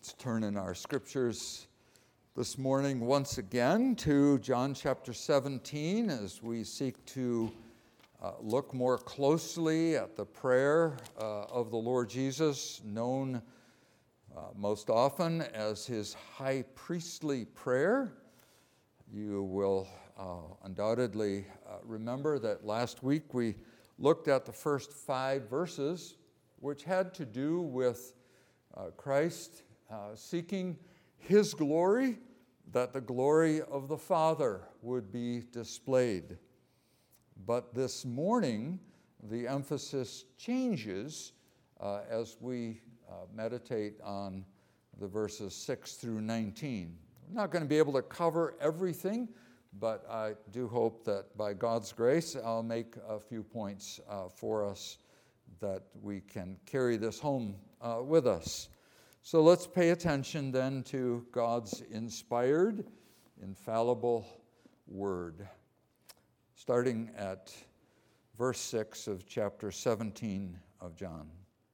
Let's turn in our scriptures this morning once again to John chapter 17 as we seek to look more closely at the prayer of the Lord Jesus, known most often as his high priestly prayer. You will undoubtedly remember that last week we looked at the first 5 verses, which had to do with Christ seeking his glory, that the glory of the Father would be displayed. But this morning, the emphasis changes as we meditate on the verses 6 through 19. We're not going to be able to cover everything, but I do hope that by God's grace, I'll make a few points for us that we can carry this home with us. So let's pay attention then to God's inspired, infallible word. Starting at verse 6 of chapter 17 of John.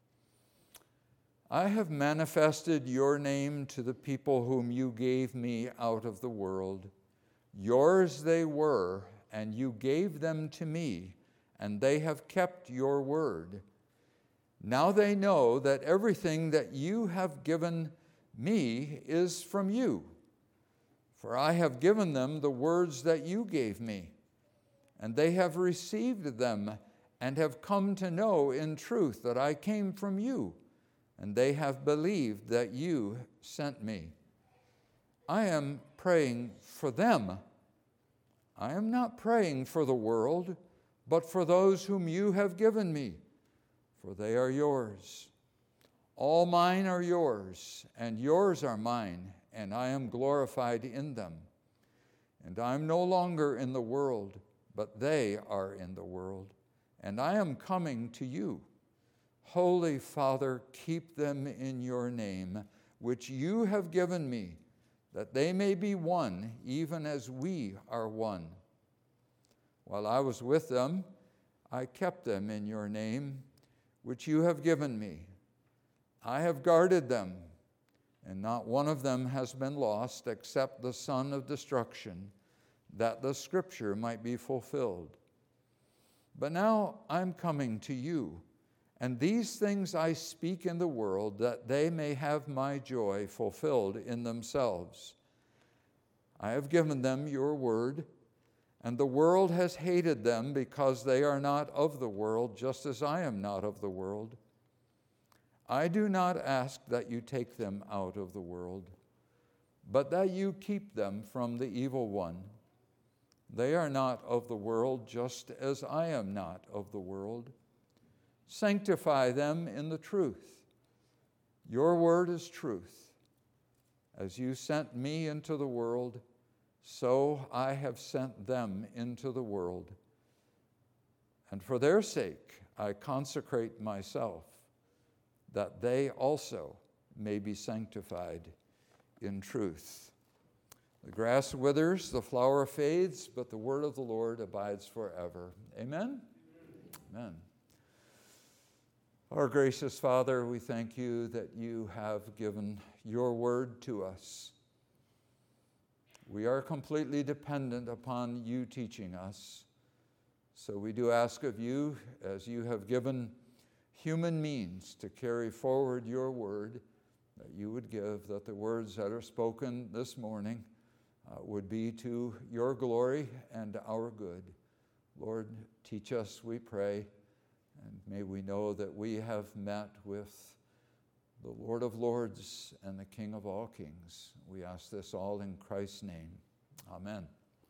I have manifested your name to the people whom you gave me out of the world. Yours they were, and you gave them to me, and they have kept your word. Now they know that everything that you have given me is from you. For I have given them the words that you gave me, and they have received them and have come to know in truth that I came from you, and they have believed that you sent me. I am praying for them. I am not praying for the world, but for those whom you have given me, for they are yours. All mine are yours, and yours are mine, and I am glorified in them. And I am no longer in the world, but they are in the world, and I am coming to you. Holy Father, keep them in your name, which you have given me, that they may be one, even as we are one. While I was with them, I kept them in your name, which you have given me. I have guarded them, and not one of them has been lost except the son of destruction, that the scripture might be fulfilled. But now I'm coming to you, and these things I speak in the world, that they may have my joy fulfilled in themselves. I have given them your word, and the world has hated them because they are not of the world, just as I am not of the world. I do not ask that you take them out of the world, but that you keep them from the evil one. They are not of the world, just as I am not of the world. Sanctify them in the truth. Your word is truth. As you sent me into the world, so I have sent them into the world. And for their sake I consecrate myself, that they also may be sanctified in truth. The grass withers, the flower fades, but the word of the Lord abides forever. Amen? Amen. Our gracious Father, we thank you that you have given your word to us. We are completely dependent upon you teaching us. So we do ask of you, as you have given human means to carry forward your word, that you would give, that the words that are spoken this morning would be to your glory and our good. Lord, teach us, we pray, and may we know that we have met with the Lord of Lords and the King of all kings. We ask this all in Christ's name. Amen.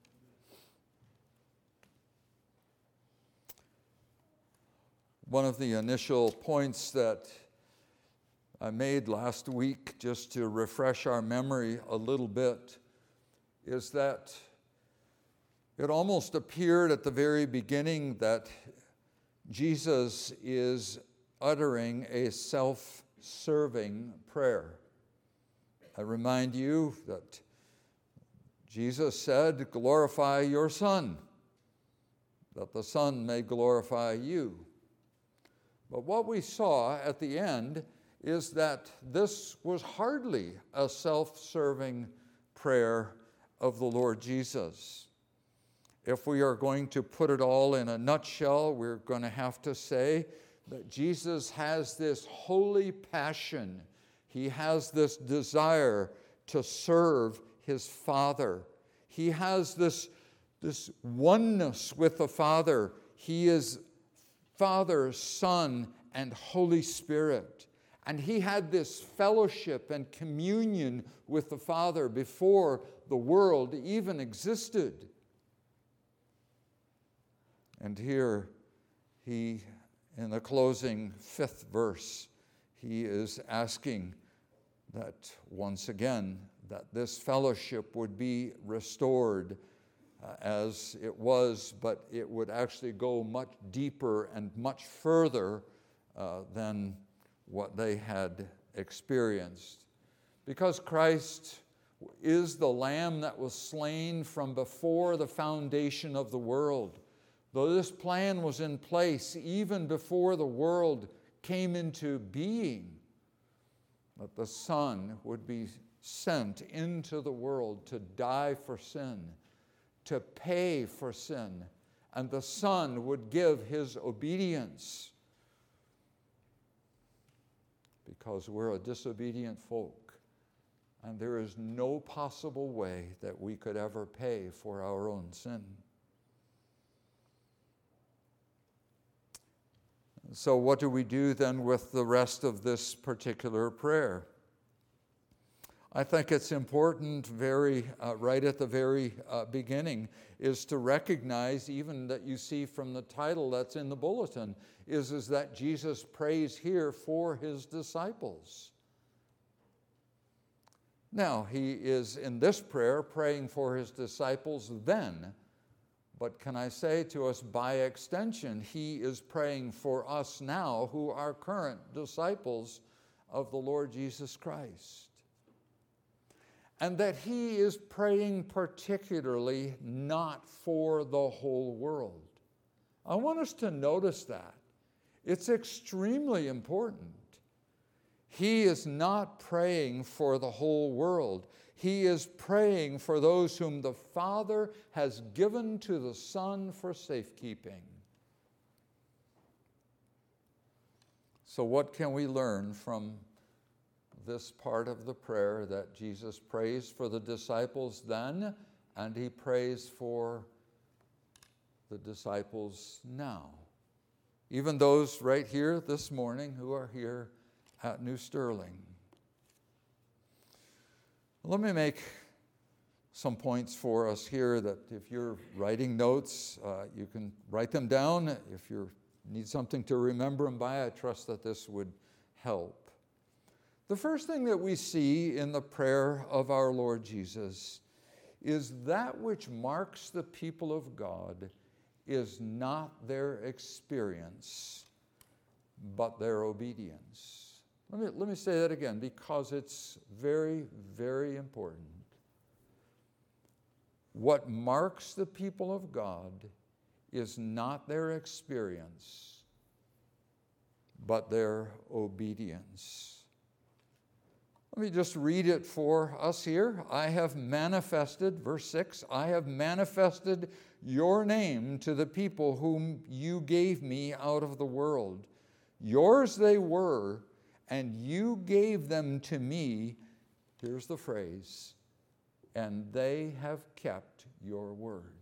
One of the initial points that I made last week, just to refresh our memory a little bit, is that it almost appeared at the very beginning that Jesus is uttering a self-serving prayer. I remind you that Jesus said, glorify your Son, that the Son may glorify you. But what we saw at the end is that this was hardly a self-serving prayer of the Lord Jesus. If we are going to put it all in a nutshell, we're going to have to say that Jesus has this holy passion. He has this desire to serve his Father. He has this oneness with the Father. He is Father, Son, and Holy Spirit. And he had this fellowship and communion with the Father before the world even existed. And here he, in the closing 5th verse, he is asking that once again, that this fellowship would be restored as it was, but it would actually go much deeper and much further than what they had experienced. Because Christ is the Lamb that was slain from before the foundation of the world. Though this plan was in place even before the world came into being, that the Son would be sent into the world to die for sin, to pay for sin, and the Son would give his obedience, because we're a disobedient folk, and there is no possible way that we could ever pay for our own sin. So what do we do then with the rest of this particular prayer? I think it's important right at the very beginning is to recognize, even that you see from the title that's in the bulletin, is that Jesus prays here for his disciples. Now, he is in this prayer praying for his disciples then, but can I say to us, by extension, he is praying for us now who are current disciples of the Lord Jesus Christ. And that he is praying particularly not for the whole world. I want us to notice that. It's extremely important. He is not praying for the whole world. He is praying for those whom the Father has given to the Son for safekeeping. So what can we learn from this part of the prayer, that Jesus prays for the disciples then, and he prays for the disciples now? Even those right here this morning who are here at New Sterling. Let me make some points for us here that if you're writing notes, you can write them down. If you need something to remember them by, I trust that this would help. The first thing that we see in the prayer of our Lord Jesus is that which marks the people of God is not their experience, but their obedience. Let me say that again, because it's very, very important. What marks the people of God is not their experience, but their obedience. Let me just read it for us here. I have manifested, verse 6, I have manifested your name to the people whom you gave me out of the world. Yours they were, and you gave them to me, here's the phrase, and they have kept your word.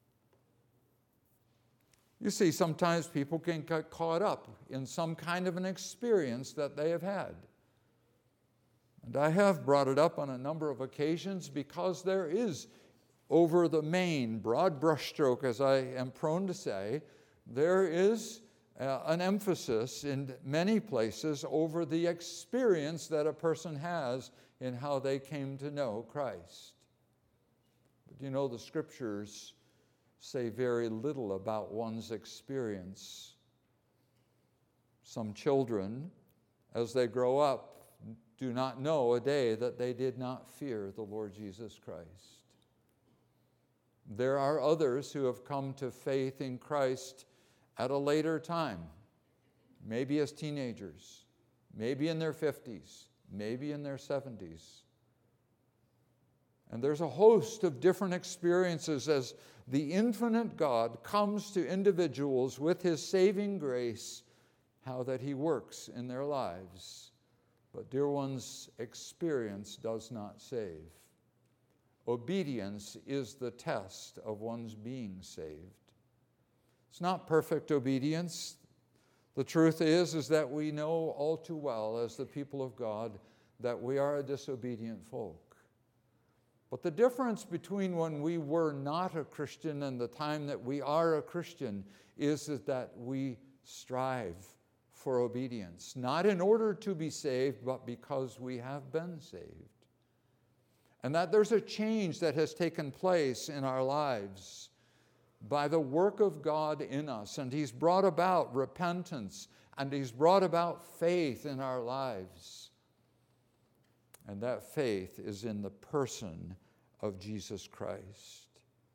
You see, sometimes people can get caught up in some kind of an experience that they have had. And I have brought it up on a number of occasions because there is, over the main, broad brushstroke, as I am prone to say, there is an emphasis in many places over the experience that a person has in how they came to know Christ. But you know, the scriptures say very little about one's experience. Some children, as they grow up, do not know a day that they did not fear the Lord Jesus Christ. There are others who have come to faith in Christ at a later time, maybe as teenagers, maybe in their 50s, maybe in their 70s. And there's a host of different experiences as the infinite God comes to individuals with his saving grace, how that he works in their lives. But dear ones, experience does not save. Obedience is the test of one's being saved. It's not perfect obedience. The truth is that we know all too well as the people of God that we are a disobedient folk. But the difference between when we were not a Christian and the time that we are a Christian is that we strive for obedience, not in order to be saved, but because we have been saved. And that there's a change that has taken place in our lives by the work of God in us. And he's brought about repentance, and he's brought about faith in our lives. And that faith is in the person of Jesus Christ.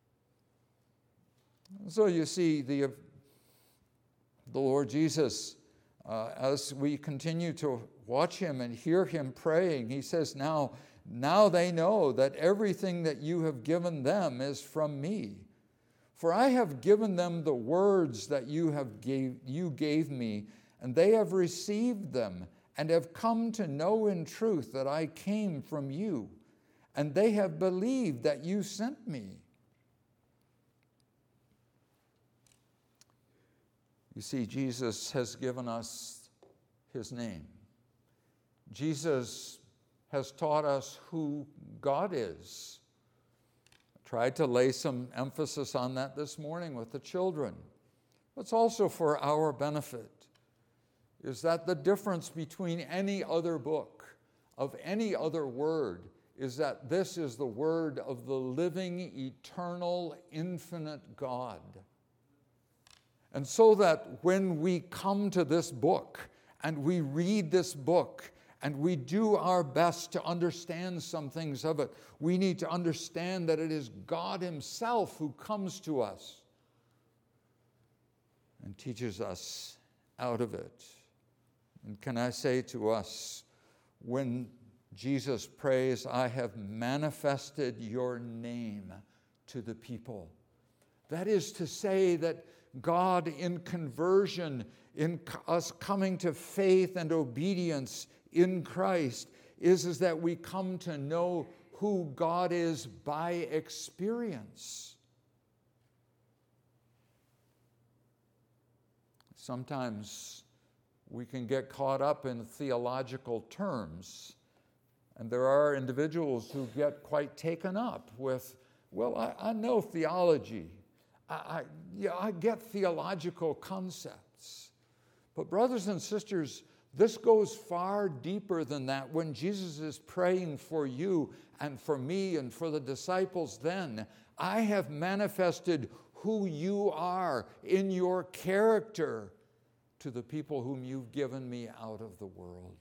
So you see, the Lord Jesus, as we continue to watch him and hear him praying, he says, now they know that everything that you have given them is from me. For I have given them the words that you gave me, and they have received them, and have come to know in truth that I came from you, and they have believed that you sent me. You see, Jesus has given us his name. Jesus has taught us who God is. I tried to lay some emphasis on that this morning with the children. It's also for our benefit, is that the difference between any other book, of any other word, is that this is the word of the living, eternal, infinite God. And so that when we come to this book and we read this book and we do our best to understand some things of it, we need to understand that it is God himself who comes to us and teaches us out of it. And can I say to us, when Jesus prays, I have manifested your name to the people. That is to say that God in conversion, in us coming to faith and obedience in Christ, is that we come to know who God is by experience. Sometimes we can get caught up in theological terms, and there are individuals who get quite taken up with, well, I know theology. I get theological concepts. But brothers and sisters, this goes far deeper than that. When Jesus is praying for you and for me and for the disciples then, I have manifested who you are in your character to the people whom you've given me out of the world.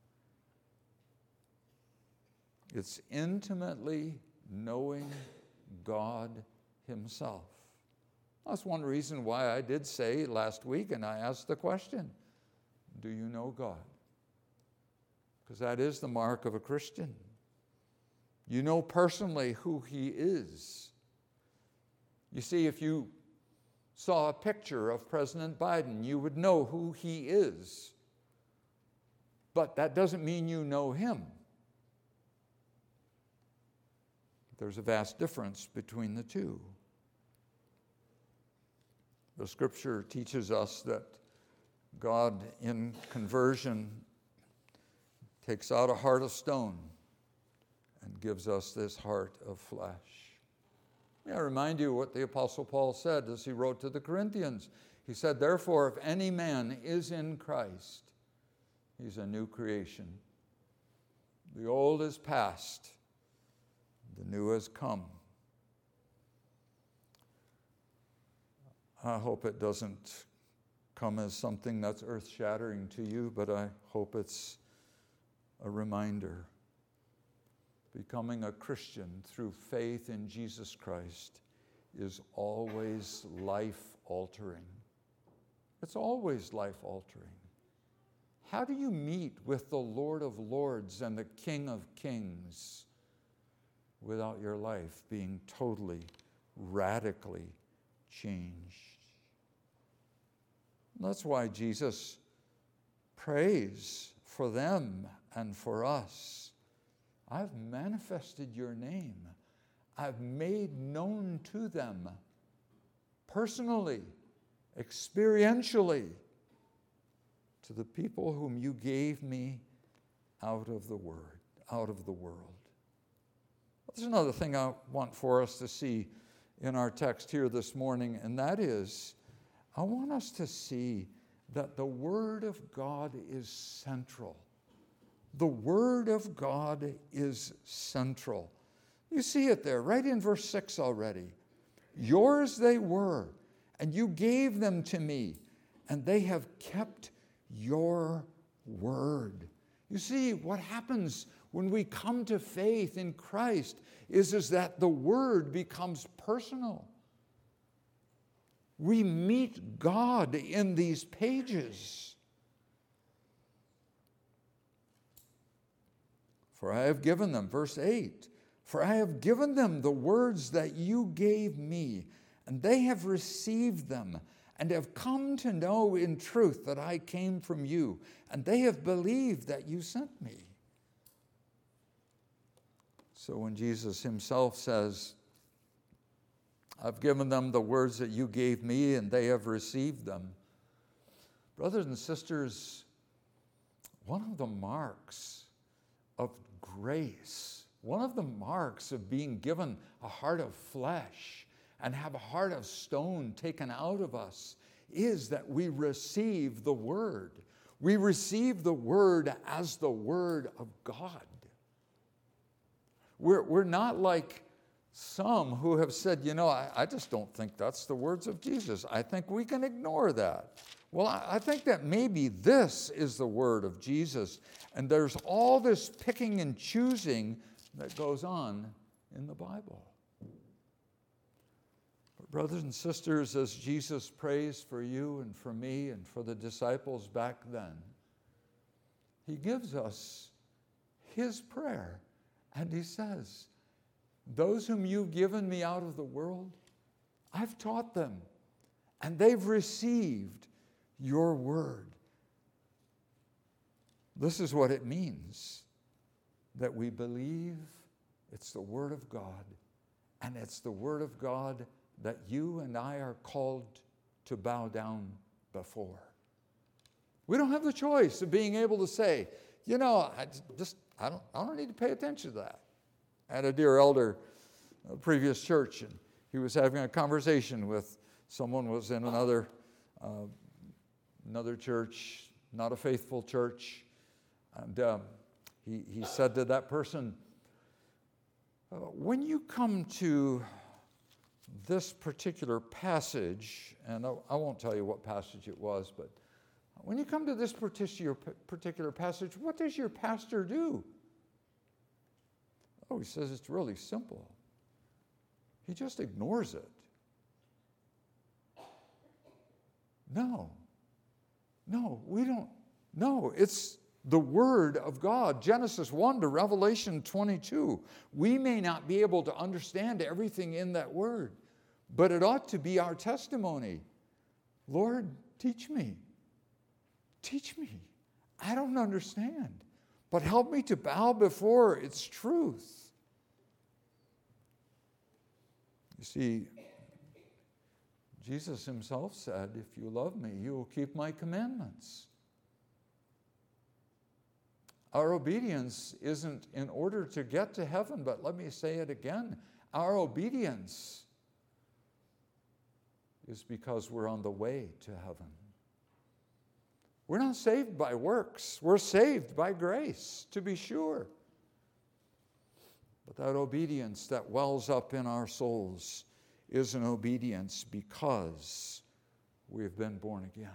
It's intimately knowing God himself. That's one reason why I did say last week, and I asked the question, do you know God? Because that is the mark of a Christian. You know personally who he is. You see, if you saw a picture of President Biden, you would know who he is. But that doesn't mean you know him. There's a vast difference between the two. The scripture teaches us that God in conversion takes out a heart of stone and gives us this heart of flesh. May I remind you what the Apostle Paul said as he wrote to the Corinthians. He said, therefore, if any man is in Christ, he's a new creation. The old is past, the new has come. I hope it doesn't come as something that's earth-shattering to you, but I hope it's a reminder. Becoming a Christian through faith in Jesus Christ is always life-altering. It's always life-altering. How do you meet with the Lord of Lords and the King of Kings without your life being totally, radically changed? That's why Jesus prays for them and for us. I've manifested your name. I've made known to them personally, experientially, to the people whom you gave me out of the world. There's another thing I want for us to see in our text here this morning, and that is, I want us to see that the Word of God is central. The Word of God is central. You see it there, right in verse 6 already. Yours they were, and you gave them to me, and they have kept your word. You see, what happens when we come to faith in Christ is that the Word becomes personal. We meet God in these pages. For I have given them, verse 8, for I have given them the words that you gave me, and they have received them, and have come to know in truth that I came from you, and they have believed that you sent me. So when Jesus himself says, I've given them the words that you gave me, and they have received them, brothers and sisters, one of the marks of grace, one of the marks of being given a heart of flesh and have a heart of stone taken out of us is that we receive the Word. We receive the Word as the Word of God. We're not like some who have said, I just don't think that's the words of Jesus. I think we can ignore that. Well, I think that maybe this is the word of Jesus, and there's all this picking and choosing that goes on in the Bible. But brothers and sisters, as Jesus prays for you and for me and for the disciples back then, he gives us his prayer, and he says, those whom you've given me out of the world, I've taught them, and they've received your word. This is what it means, that we believe it's the Word of God, and it's the Word of God that you and I are called to bow down before. We don't have the choice of being able to say, I don't need to pay attention to that. I had a dear elder, a previous church, and he was having a conversation with someone who was in another church, not a faithful church, and he said to that person, when you come to this particular passage, and I won't tell you what passage it was, but when you come to this particular passage, what does your pastor do? Oh, he says it's really simple. He just ignores it. No, we don't. No, it's the Word of God, Genesis 1 to Revelation 22. We may not be able to understand everything in that Word, but it ought to be our testimony. Lord, teach me. Teach me. I don't understand, but help me to bow before its truth. You see, Jesus himself said, if you love me, you will keep my commandments. Our obedience isn't in order to get to heaven, but let me say it again. Our obedience is because we're on the way to heaven. We're not saved by works. We're saved by grace, to be sure. But that obedience that wells up in our souls is an obedience because we've been born again.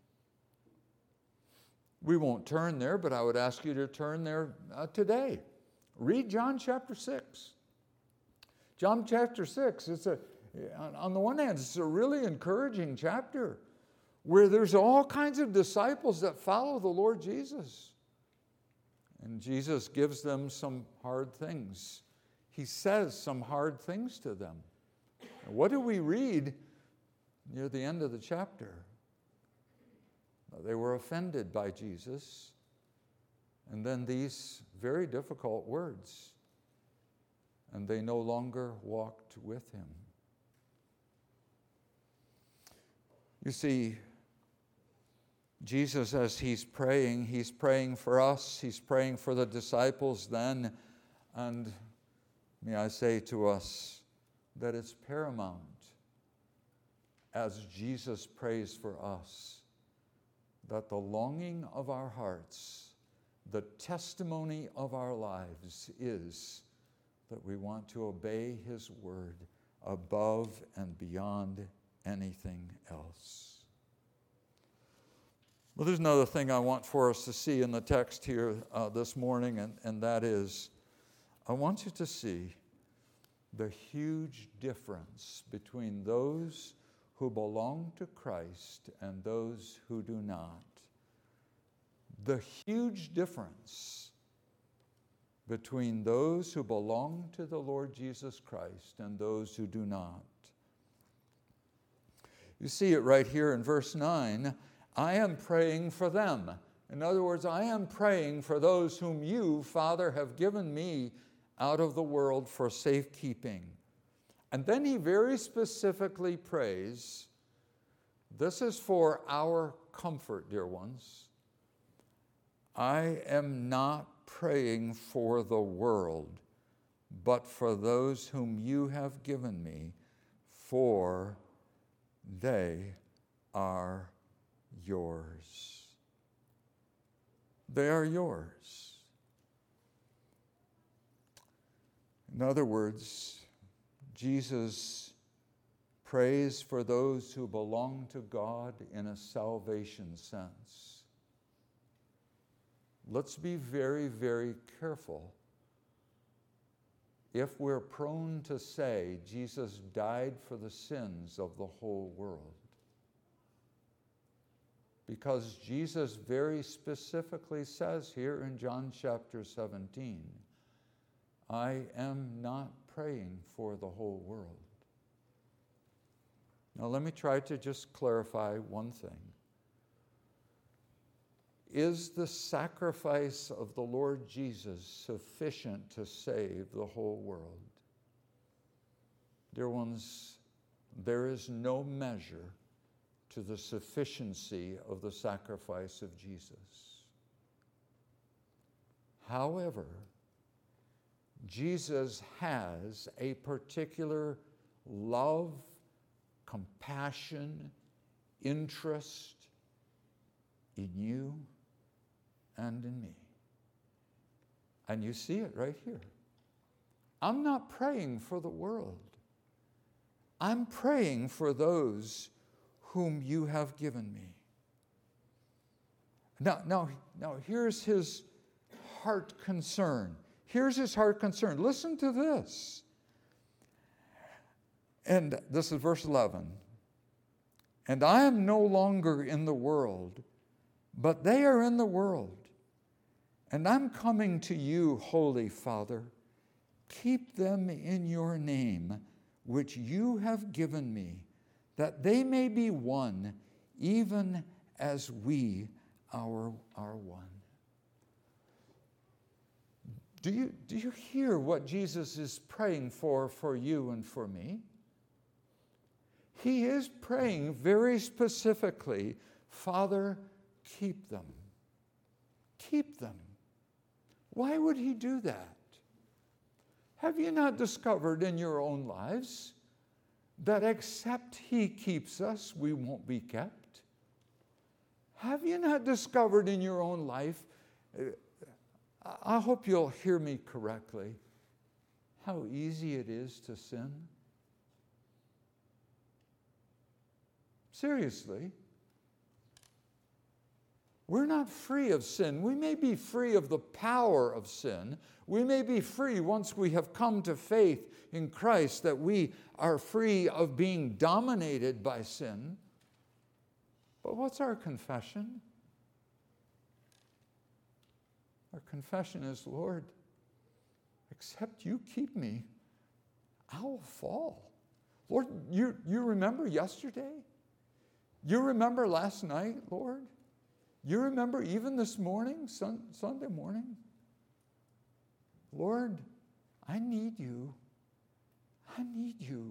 We won't turn there, but I would ask you to turn there today. Read John chapter 6. John chapter 6, on the one hand, it's a really encouraging chapter where there's all kinds of disciples that follow the Lord Jesus. And Jesus gives them some hard things. He says some hard things to them. And what do we read near the end of the chapter? They were offended by Jesus. And then these very difficult words. And they no longer walked with him. You see, Jesus, as he's praying for us, he's praying for the disciples then, and may I say to us that it's paramount as Jesus prays for us, that the longing of our hearts, the testimony of our lives is that we want to obey his word above and beyond anything else. Well, there's another thing I want for us to see in the text here this morning, and that is, I want you to see the huge difference between those who belong to Christ and those who do not. The huge difference between those who belong to the Lord Jesus Christ and those who do not. You see it right here in verse 9. I am praying for them. In other words, I am praying for those whom you, Father, have given me out of the world for safekeeping. And then he very specifically prays, this is for our comfort, dear ones. I am not praying for the world, but for those whom you have given me, for they are yours. They are yours. In other words, Jesus prays for those who belong to God in a salvation sense. Let's be very, very careful if we're prone to say Jesus died for the sins of the whole world. Because Jesus very specifically says here in John chapter 17, I am not praying for the whole world. Now let me try to just clarify one thing. Is the sacrifice of the Lord Jesus sufficient to save the whole world? Dear ones, there is no measure to the sufficiency of the sacrifice of Jesus. However, Jesus has a particular love, compassion, interest in you and in me. And you see it right here. I'm not praying for the world. I'm praying for those whom you have given me. Now, here's his heart concern. Here's his heart concern. Listen to this. And this is verse 11. And I am no longer in the world, but they are in the world. And I'm coming to you, Holy Father. Keep them in your name, which you have given me, that they may be one, even as we are one. Do you hear what Jesus is praying for you and for me? He is praying very specifically, Father, keep them. Keep them. Why would he do that? Have you not discovered in your own lives that except he keeps us, we won't be kept? Have you not discovered in your own life, I hope you'll hear me correctly, how easy it is to sin? Seriously. We're not free of sin. We may be free of the power of sin. We may be free once we have come to faith in Christ, that we are free of being dominated by sin. But what's our confession? Our confession is, Lord, except you keep me, I will fall. Lord, you remember yesterday? You remember last night, Lord? You remember even this morning, Sunday morning? Lord, I need you. I need you.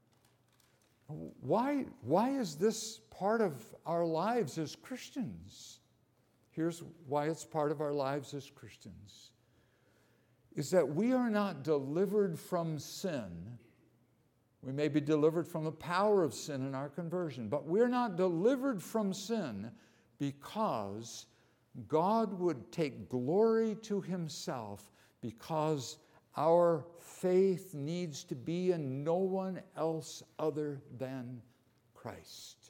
Why is this part of our lives as Christians? Here's why it's part of our lives as Christians. Is that we are not delivered from sin. We may be delivered from the power of sin in our conversion, but we're not delivered from sin because God would take glory to himself, because our faith needs to be in no one else other than Christ.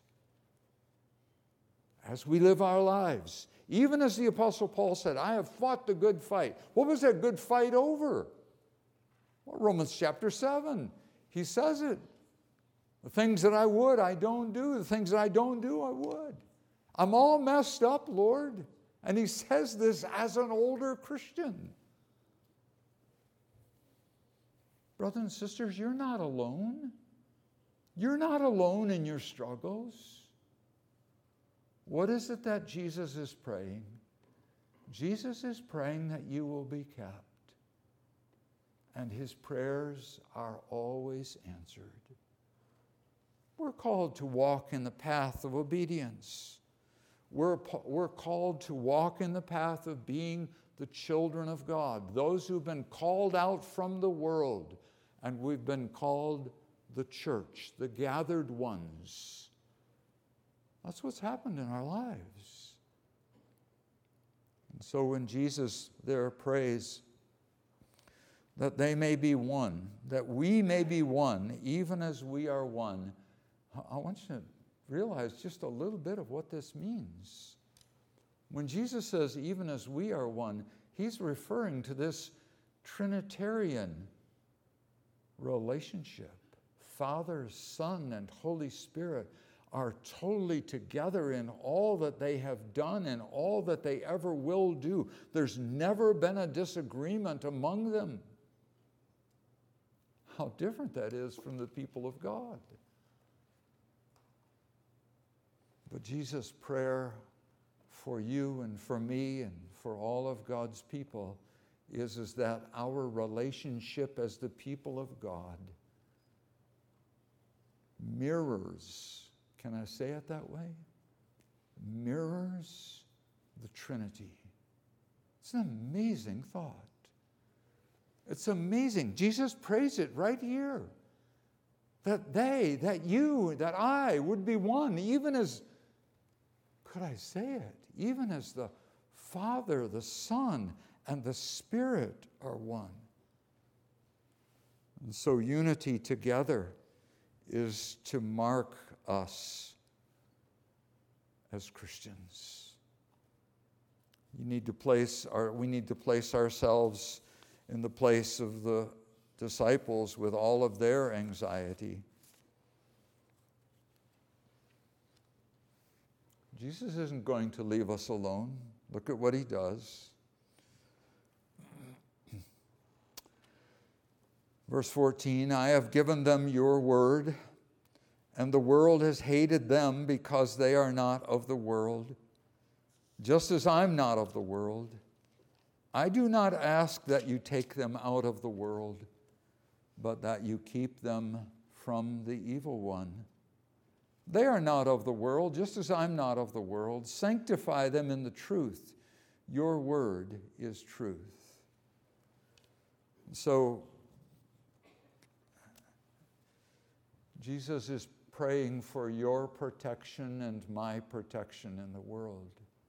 As we live our lives, even as the Apostle Paul said, I have fought the good fight. What was that good fight over? Well, Romans chapter 7. He says it. The things that I would, I don't do. The things that I don't do, I would. I'm all messed up, Lord. And he says this as an older Christian. Brothers and sisters, you're not alone. You're not alone in your struggles. What is it that Jesus is praying? Jesus is praying that you will be kept. And his prayers are always answered. We're called to walk in the path of obedience. We're called to walk in the path of being the children of God, those who've been called out from the world, and we've been called the church, the gathered ones. That's what's happened in our lives. And so when Jesus there prays that they may be one, that we may be one, even as we are one, I want you to realize just a little bit of what this means. When Jesus says, even as we are one, he's referring to this Trinitarian relationship. Father, Son, and Holy Spirit are totally together in all that they have done and all that they ever will do. There's never been a disagreement among them. How different that is from the people of God. But Jesus' prayer for you and for me and for all of God's people is that our relationship as the people of God mirrors, can I say it that way? Mirrors the Trinity. It's an amazing thought. It's amazing. Jesus prays it right here. That they, that you, that I would be one, even as, could I say it? Even as the Father, the Son, and the Spirit are one. And so unity together is to mark us as Christians. We need to place ourselves in the place of the disciples with all of their anxiety. Jesus isn't going to leave us alone. Look at what he does. Verse 14, I have given them your word, and the world has hated them because they are not of the world, just as I'm not of the world. I do not ask that you take them out of the world, but that you keep them from the evil one. They are not of the world, just as I'm not of the world. Sanctify them in the truth. Your word is truth. So, Jesus is praying for your protection and my protection in the world.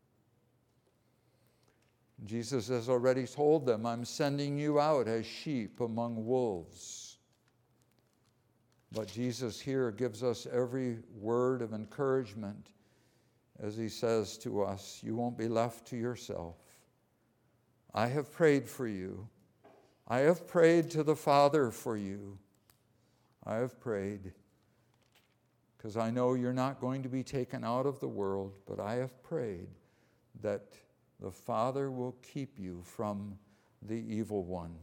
Jesus has already told them, I'm sending you out as sheep among wolves. But Jesus here gives us every word of encouragement as he says to us, you won't be left to yourself. I have prayed for you. I have prayed to the Father for you. I have prayed because I know you're not going to be taken out of the world, but I have prayed that the Father will keep you from the evil one.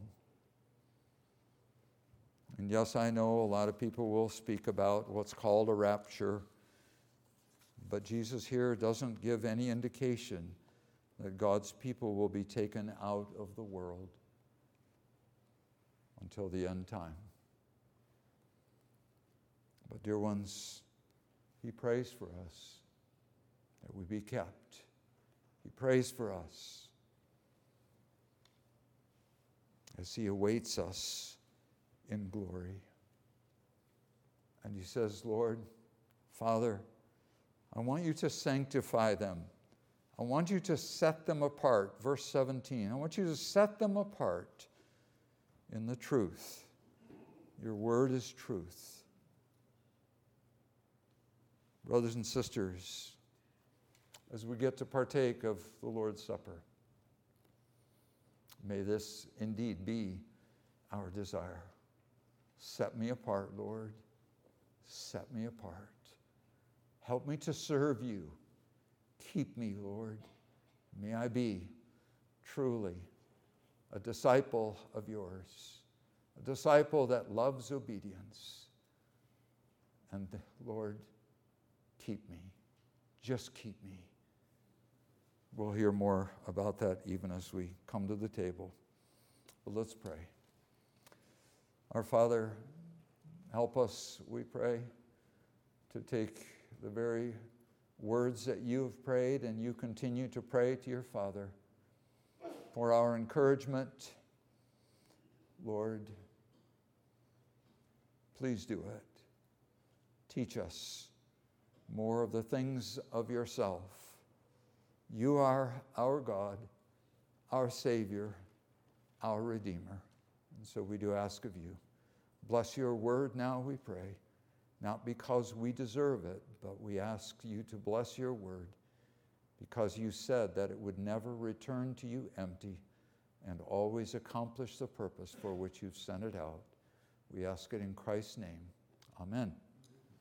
And yes, I know a lot of people will speak about what's called a rapture, but Jesus here doesn't give any indication that God's people will be taken out of the world until the end time. But dear ones, he prays for us that we be kept. He prays for us as he awaits us in glory. And he says, Lord, Father, I want you to sanctify them. I want you to set them apart. Verse 17, I want you to set them apart in the truth. Your word is truth. Brothers and sisters, as we get to partake of the Lord's Supper, may this indeed be our desire. Set me apart, Lord. Set me apart. Help me to serve you. Keep me, Lord. May I be truly a disciple of yours, a disciple that loves obedience. And Lord, keep me. Just keep me. We'll hear more about that even as we come to the table. But let's pray. Our Father, help us, we pray, to take the very words that you have prayed and you continue to pray to your Father for our encouragement. Lord, please do it. Teach us more of the things of yourself. You are our God, our Savior, our Redeemer. And so we do ask of you, bless your word now, we pray, not because we deserve it, but we ask you to bless your word because you said that it would never return to you empty and always accomplish the purpose for which you've sent it out. We ask it in Christ's name. Amen.